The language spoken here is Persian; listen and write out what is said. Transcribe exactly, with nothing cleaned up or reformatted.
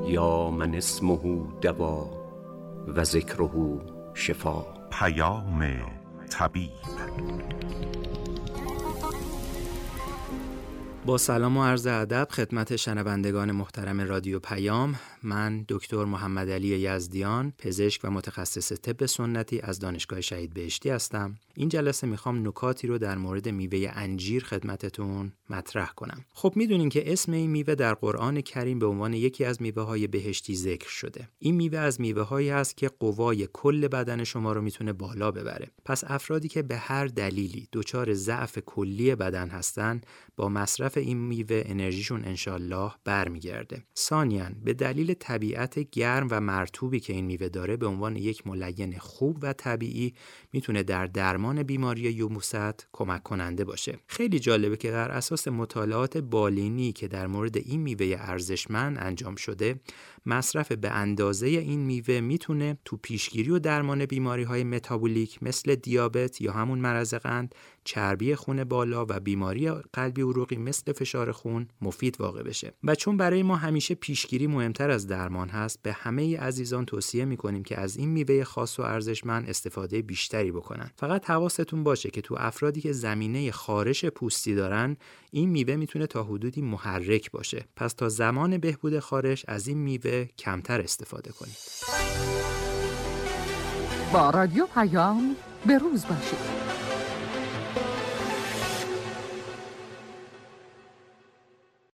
یا من اسمه دوا و ذکره شفا. پیام طبیب. با سلام و عرض ادب خدمت شنوندگان محترم رادیو پیام، من دکتر محمد علی یزدیان، پزشک و متخصص طب سنتی از دانشگاه شهید بهشتی هستم. این جلسه میخوام نکاتی رو در مورد میوه انجیر خدمتتون مطرح کنم. خب میدونین که اسم این میوه در قرآن کریم به عنوان یکی از میوه‌های بهشتی ذکر شده. این میوه از میوه‌هایی است که قوای کل بدن شما رو میتونه بالا ببره. پس افرادی که به هر دلیلی دچار ضعف کلی بدن هستن، با مصرف این میوه انرژیشون انشالله برمیگرده. ثانیاً به دلیل طبیعت گرم و مرطوبی که این میوه داره، به عنوان یک ملین خوب و طبیعی میتونه در درمان بیماری یبوست کمک کننده باشه. خیلی جالبه که در اساس مطالعات بالینی که در مورد این میوه ارزشمند انجام شده، مصرف به اندازه این میوه میتونه تو پیشگیری و درمان بیماری‌های متابولیک مثل دیابت یا همون مرض قند، چربی خون بالا و بیماری قلبی عروقی مثل فشار خون مفید واقع بشه. و چون برای ما همیشه پیشگیری مهمتر از درمان هست، به همه عزیزان توصیه میکنیم که از این میوه خاص و ارزشمند استفاده بیشتری بکنن. فقط حواستون باشه که تو افرادی که زمینه خارش پوستی دارن، این میوه میتونه تا حدودی محرک باشه. پس تا زمان بهبود خارش از این میوه کمتر استفاده کنید. با رادیو پیام به روز باشید.